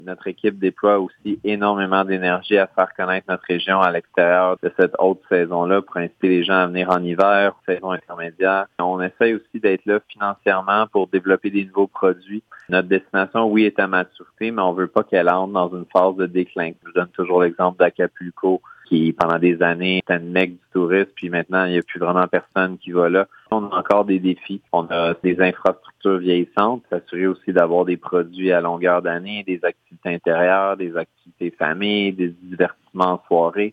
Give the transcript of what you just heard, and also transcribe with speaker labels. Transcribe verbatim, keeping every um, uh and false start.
Speaker 1: Notre équipe déploie aussi énormément d'énergie à faire connaître notre région à l'extérieur de cette haute saison-là pour inciter les gens à venir en hiver, saison intermédiaire. On essaye aussi d'être là financièrement pour développer des nouveaux produits. Notre destination, oui, est à maturité, mais on veut pas qu'elle entre dans une phase de déclin. Je donne toujours l'exemple d'Acapulco, qui, pendant des années, était une mecque du tourisme, puis maintenant, il n'y a plus vraiment personne qui va là. On a encore des défis. On a des infrastructures vieillissantes, s'assurer aussi d'avoir des produits à longueur d'année, des activités intérieures, des activités famille, des divertissements en soirée.